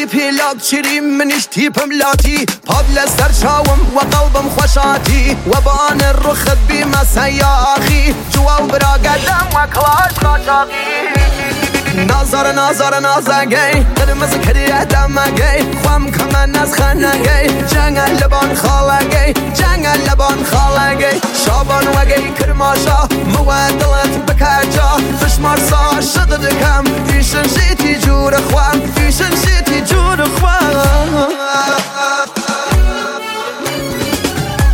پیلاک چری منیش تیپم لاتی پاد لستر شاوم و قلبم خوشاتی و بان رخت بیم سیاخی جوا برا قدم و کلاش قاچاقی نازار نازار نازگی قرمز کری ادمگی خوام کمن از خنگی جنگ لبان خالگی جنگ لبان خالگی شابان وگی کرماشا مودلت بکجا فشمار سا شد دکم پیشن شیتی جور خوام پیشن شیتی جور خوام